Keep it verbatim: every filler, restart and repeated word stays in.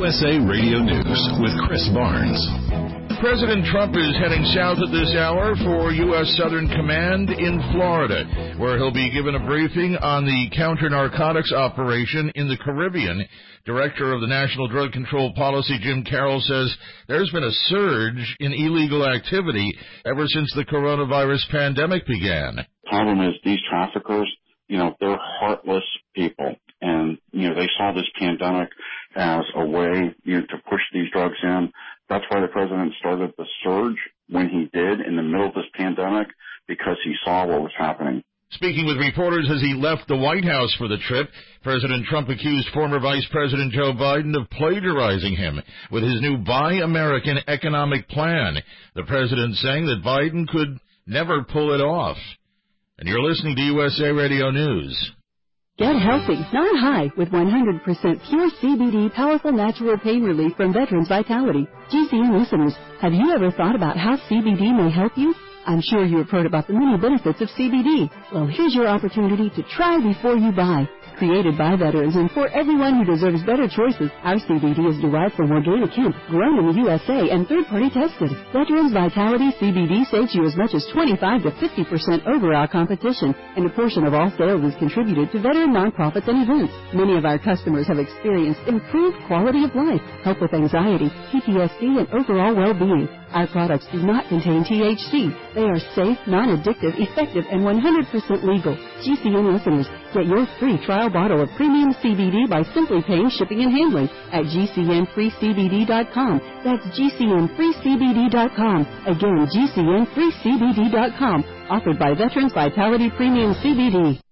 U S A Radio News with Chris Barnes. President Trump is heading south at this hour for U S Southern Command in Florida, where he'll be given a briefing on the counter-narcotics operation in the Caribbean. Director of the National Drug Control Policy, Jim Carroll, says there's been a surge in illegal activity ever since the coronavirus pandemic began. The problem is these traffickers, you know, they're heartless people. And, you know, they saw this pandemic as a way, you know, to push these drugs in. That's why the president started the surge when he did in the middle of this pandemic, because he saw what was happening. Speaking with reporters as he left the White House for the trip, President Trump accused former Vice President Joe Biden of plagiarizing him with his new Buy American economic plan. The president saying that Biden could never pull it off. And you're listening to U S A Radio News. Get healthy, not high, with one hundred percent pure C B D powerful natural pain relief from Veterans Vitality. G C N listeners, have you ever thought about how C B D may help you? I'm sure you have heard about the many benefits of C B D. Well, here's your opportunity to try before you buy. Created by veterans and for everyone who deserves better choices, our C B D is derived from organic hemp, grown in the U S A and third-party tested. Veterans Vitality C B D saves you as much as twenty-five to fifty percent over our competition, and a portion of all sales is contributed to veteran nonprofits and events. Many of our customers have experienced improved quality of life, help with anxiety, P T S D, and overall well-being. Our products do not contain T H C. They are safe, non-addictive, effective, and one hundred percent legal. G C N listeners, get your free trial bottle of premium C B D by simply paying shipping and handling at G C N free C B D dot com. That's G C N free C B D dot com. Again, G C N free C B D dot com. Offered by Veterans Vitality Premium C B D.